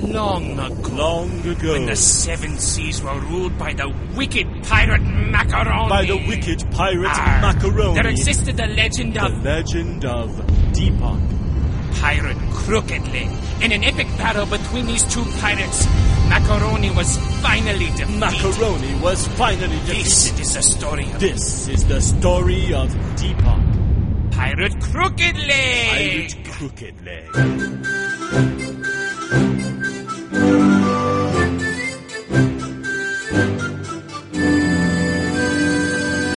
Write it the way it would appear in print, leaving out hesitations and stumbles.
Long ago. Long ago. When the seven seas were ruled by the wicked pirate Macaroni. By the wicked pirate Macaroni. There existed the legend of... The legend of Deepak. Pirate Crooked Leg. In an epic battle between these two pirates, Macaroni was finally defeated. Macaroni was finally defeated. This is the story of... This is the story of Deepak. Pirate Crooked Leg. Pirate Crooked Leg.